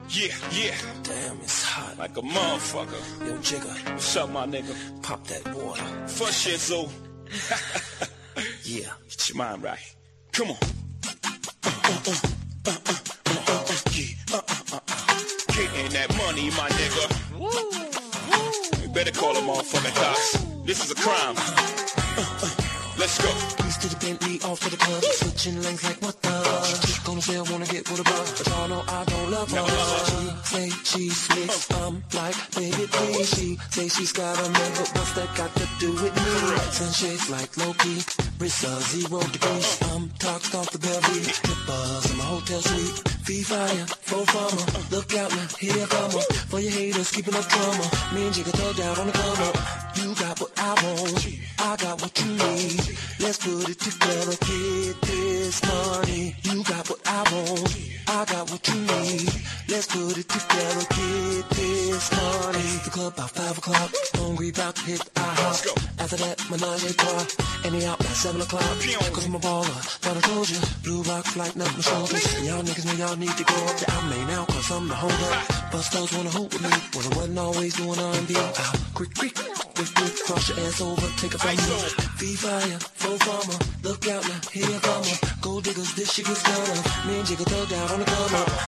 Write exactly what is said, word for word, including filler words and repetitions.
Yeah, yeah. Damn, it's hot. Like a motherfucker. Yo, Jigga. What's up, my nigga? Pop that water. For shit, Zoo. Yeah. Get your mind right. Come on. Uh, uh, uh, uh, uh, uh, uh, uh, yeah. uh, uh, uh, uh. Getting that money, my nigga. Woo, woo. You better call a motherfucking cops. This is a crime. Uh, uh, let's go. Peace to the Bentley, off to the club. Switching lanes like what the? Chick on the sale, wanna get with a bug. But y'all know I don't love her. She say she's mixed. I'm like, baby, please. She say she's got a man, but what's that got to do with me? Sunshades like low-key. Wrist uh, zero degrees. I'm talked off the belly. Clippers in my hotel suite. Fee fire, full farmer. Look out now, here I come. For your haters, keeping up drama. Me and Jigga throw down on the come up. You got what I want. I got what you need. Let's put it together, get this money. You got what I want. I got what you need. Let's put it together, get this money. The club about five o'clock. Hungry about to hit the IHOP. After that, menage a trois. And they out by seven o'clock. Cause I'm a baller, thought I told you. Blue rocks lighting up my shoulders. Y'all niggas know y'all need to go up to Almay now, cause I'm the holder. Bustos wanna hoop with me. Well, I wasn't always doing R and B. Ow, quick, quick. Quick, quick, cross your ass over, take it from me. Fee fire, full farmer. Look out now, here I come. Gold diggers, this shit gets done up. Me and Jigga throw down on the come up.